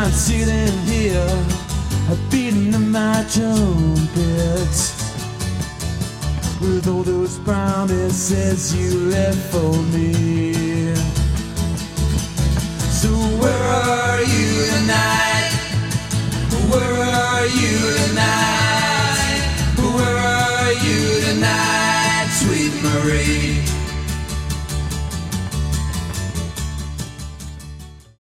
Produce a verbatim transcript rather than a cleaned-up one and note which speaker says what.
Speaker 1: I'm sitting here, beating my trumpet with all those promises you left for me. So where are you tonight? Where are you tonight? Where are you tonight, sweet Marie?